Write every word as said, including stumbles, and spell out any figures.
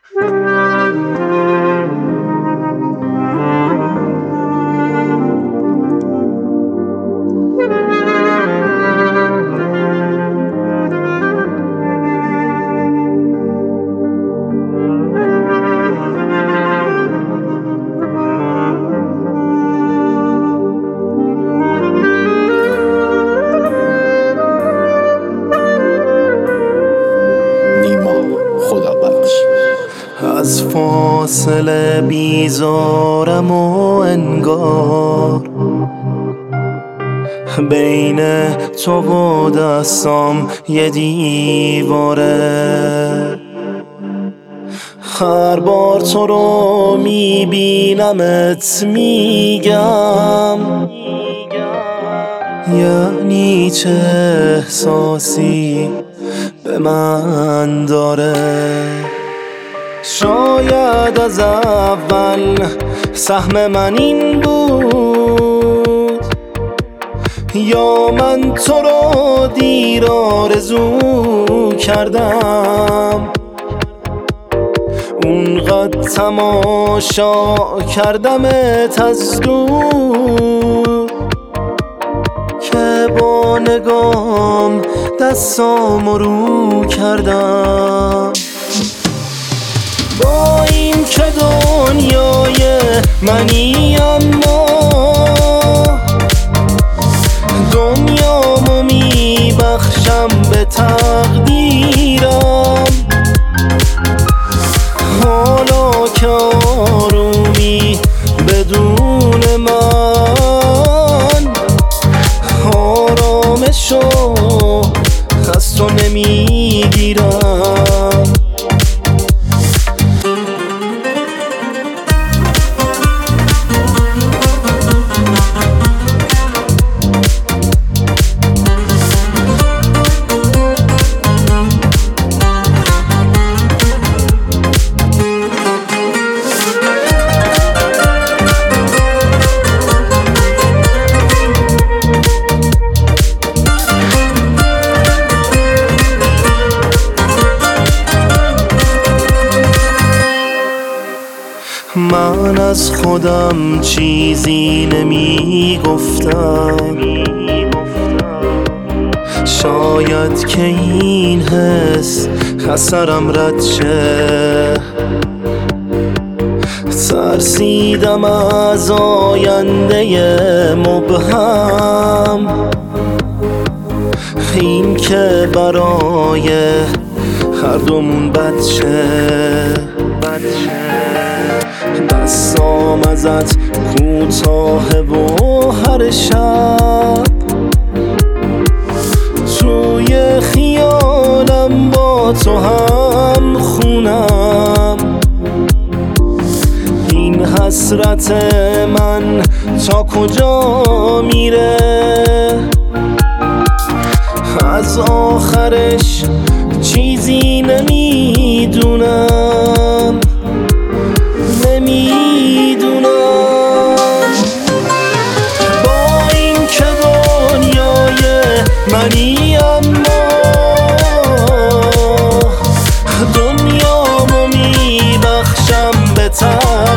از فاصله بیزارم و انگار بین تو و دستام یه دیواره. هر بار تو رو میبینمت میگم یعنی چه احساسی به من داره. شاید از اول سهم من این بود، یا من تو رو دیر آرزو کردم. اونقدر تماشا کردمت از دور که با نگام دستامو رو کردم. با این که دنیای منی اما دنیامو میبخشم به تقدیرم. حالا که آرومی بدون من آرامشو از تو نمیگیرم. من از خودم چیزی نمی گفتم، شاید که این حس اثرم رد شه. ترسیدم از آینده مبهم، این که برای هر دومون بد شه. دستام ازت کوتاه و هر شب توی خیالم با تو هم خونم. این حسرت من تا کجا میره؟ از آخرش چیزی نمیدونم نمیدونم. با این که دنیای منی اما دنیامو میبخشم به تن